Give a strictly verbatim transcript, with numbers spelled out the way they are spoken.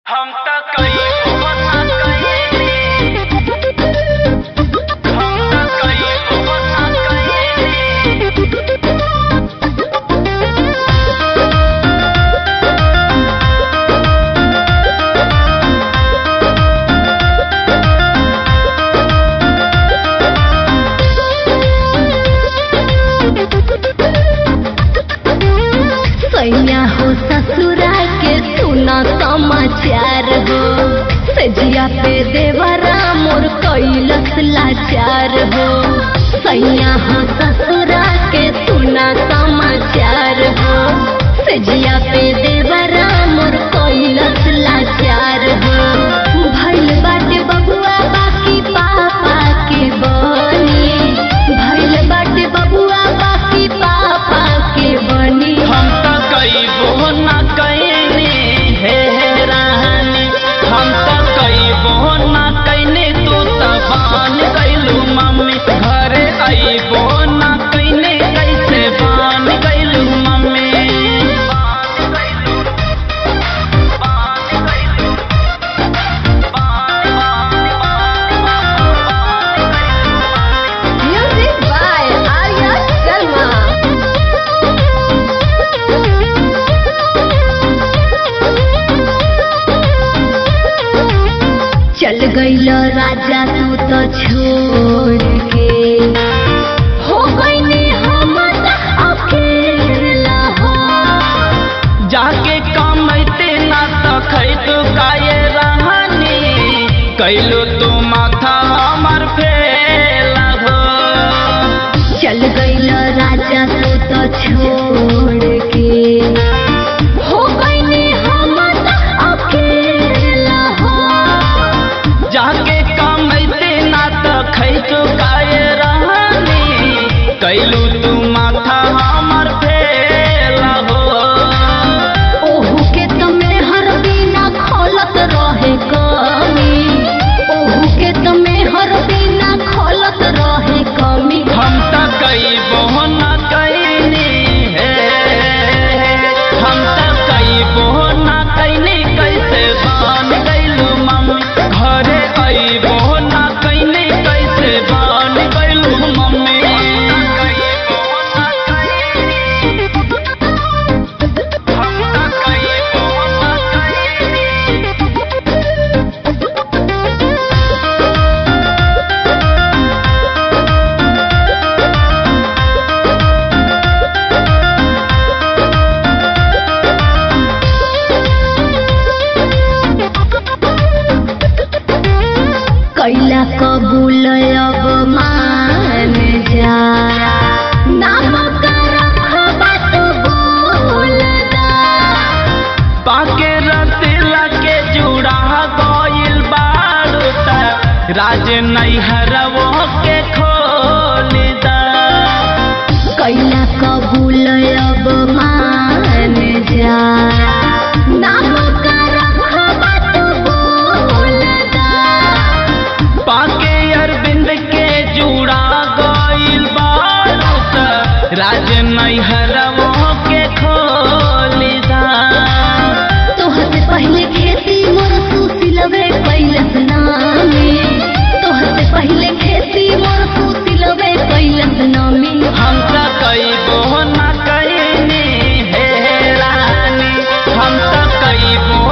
हम त कई ना कईनी हम त कई ना कईनी सैया हो ससुरा के सुना समाचार हो, सजिया पे देवरा मोर कैलस लाचार हो। सैया हो ससुरा के सुना समाचार हो, सजिया पे देवरा मोर कैलस लाचार हो। भइल बाटे बबुआ बाकी पापा के बनी, भइल बाटे बबुआ बाकी पापा के बनी। हम त कईबो ना कईनी हे रानी, हम त कईबो ना कईनी तू त बान गइलू मम्मी। घरे अइबो ना कईनी कैसे बान गइलू mummy. Music by Arya Sharma। चल गइल राजा तू तो छोड़ के, हो गइनी हम त अकेला हो। जाके कमैते ना त खैतु गाये रहनी, कैलू तू माथा हमर फेला हो। चल गइल राजा तू तो छोड़ के, हो गइनी हम त अकेला हो। जाके कमैते ना त खैतु गाये रहनी, कैलू तू माथा हमर फेला हो। ओहू के तमे हर बिना खोलत रहे कमी, ओहू के तमे हर बिना खोलत रहे कमी। हम त कईबो ना कईनी हे, हम त कईबो ना कईनी कैसे बान गइलू मम्मी। घरे अइबो ना कईनी कैसे बान गइलू मम्मी। हम त कईबो ना कैला कबूल अब मान जा, नाम का रखबा तू बोल दा। पाके रतिला के जुड़ा गइल बारू त राज नैहरवो के खोली दा। कैला कबूल अब मान जा, नाम का रखबा तू बोल दा। पाके अरविंद के जुड़ा गइल बारू त राज नैहरवो के खोली दा। तोहसे पहले खेती मोर सुसिलवे कैलस नामी, तोहसे पहले खेती मोर सुसिलवे कैलस नामी। हम त कईबो ना कईनी हे रानी, हम त कईबो